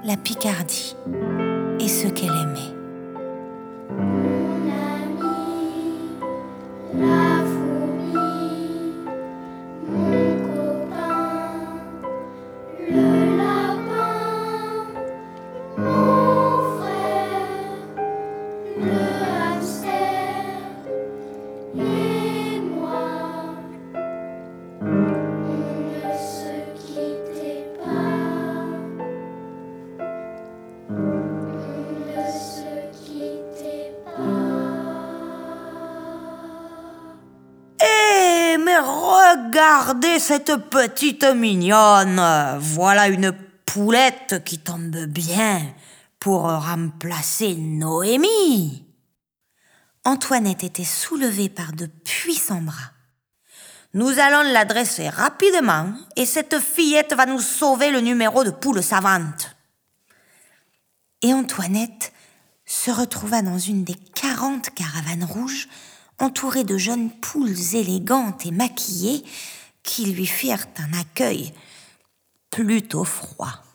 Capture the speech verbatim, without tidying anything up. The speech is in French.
la Picardie et ce qu'elle aimait. Mon ami, la fourmi, mon copain, le lapin, mon frère, le hamster et moi. On ne se quittait pas. On ne se quittait pas. Eh, mais regardez cette petite mignonne. Voilà une poulette qui tombe bien pour remplacer Noémie. Antoinette était soulevée par de puissants bras. Nous allons la dresser rapidement et cette fillette va nous sauver le numéro de poule savante. Et Antoinette se retrouva dans une des quarante caravanes rouges, entourée de jeunes poules élégantes et maquillées qui lui firent un accueil plutôt froid.